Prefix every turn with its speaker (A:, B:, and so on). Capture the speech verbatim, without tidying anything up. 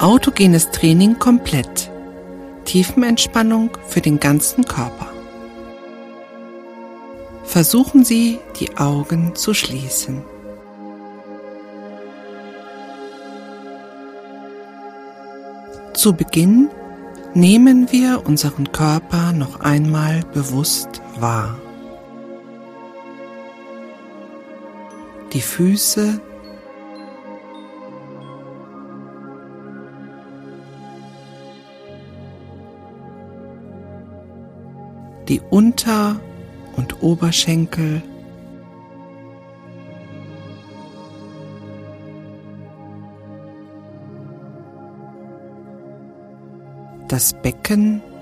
A: autogenes Training komplett. Tiefenentspannung für den ganzen Körper. Versuchen Sie, die Augen zu schließen. Zu Beginn nehmen wir unseren Körper noch einmal bewusst wahr. Die Füße, die Unter- und Oberschenkel, das Becken,